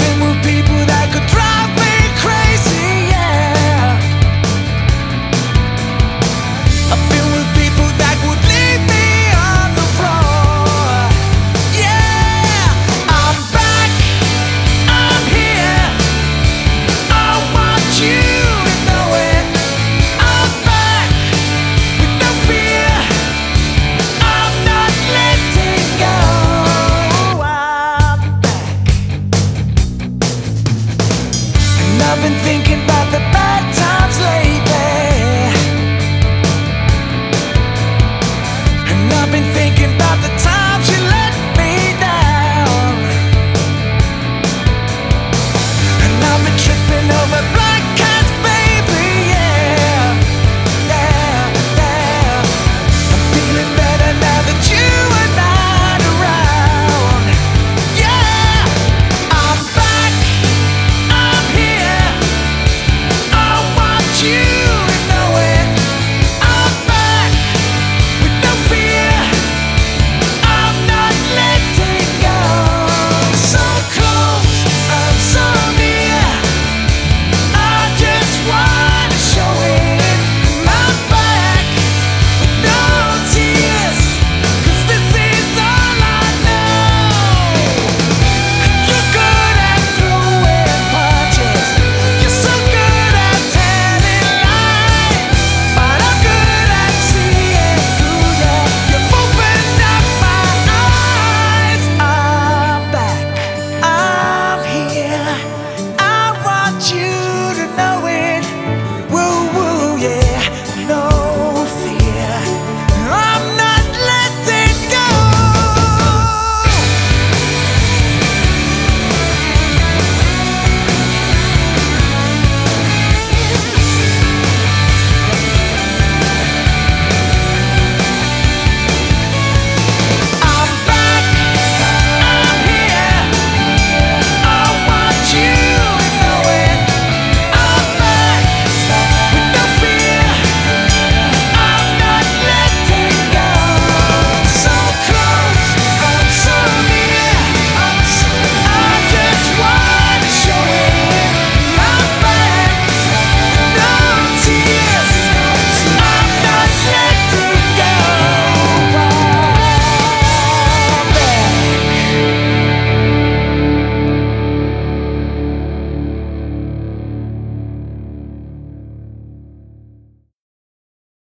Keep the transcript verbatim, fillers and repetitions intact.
been with people that could drive me crazy, yeah. I've been with people that would leave me on the floor, yeah. I'm back, I'm here, I want you to know it. I'm back with no fear, I'm not letting go. I'm back, and I've been thinking about the bad times lately, and I've been thinking about the